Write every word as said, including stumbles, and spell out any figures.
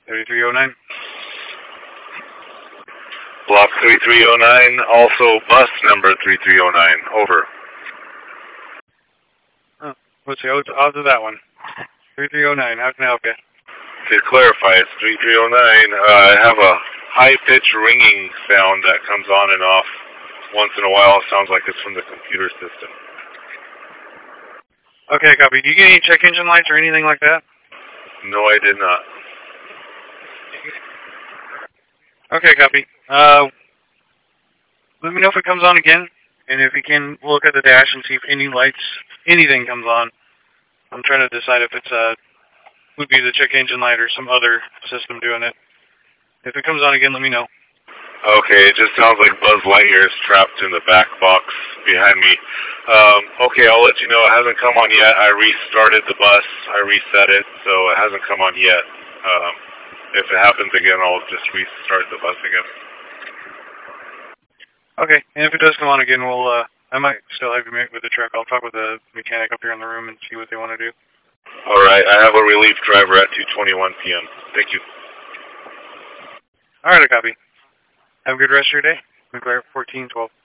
thirty-three oh nine. Block thirty-three oh nine, also bus number thirty-three oh nine, over. Oh, what's the odds of that one? thirty-three oh nine, how can I help you? To clarify, it's thirty-three oh nine. Uh, I have a high-pitched ringing sound that comes on and off once in a while. It sounds like it's from the computer system. Okay, copy. Do you get any check engine lights or anything like that? No, I did not. Okay, copy. Uh, let me know if it comes on again, and if you can, look at the dash and see if any lights, anything comes on. I'm trying to decide if it's uh would be the check engine light or some other system doing it. If it comes on again, let me know. Okay, it just sounds like Buzz Lightyear is trapped in the back box behind me. Um, okay, I'll let you know. It hasn't come on yet. I restarted the bus. I reset it, so it hasn't come on yet. Um, if it happens again, I'll just restart the bus again. Okay, and if it does come on again, we'll, uh, I might still have you make with the truck. I'll talk with the mechanic up here in the room and see what they want to do. All right, I have a relief driver at two twenty-one p m Thank you. All right, I copy. Have a good rest of your day. McLaren fourteen twelve.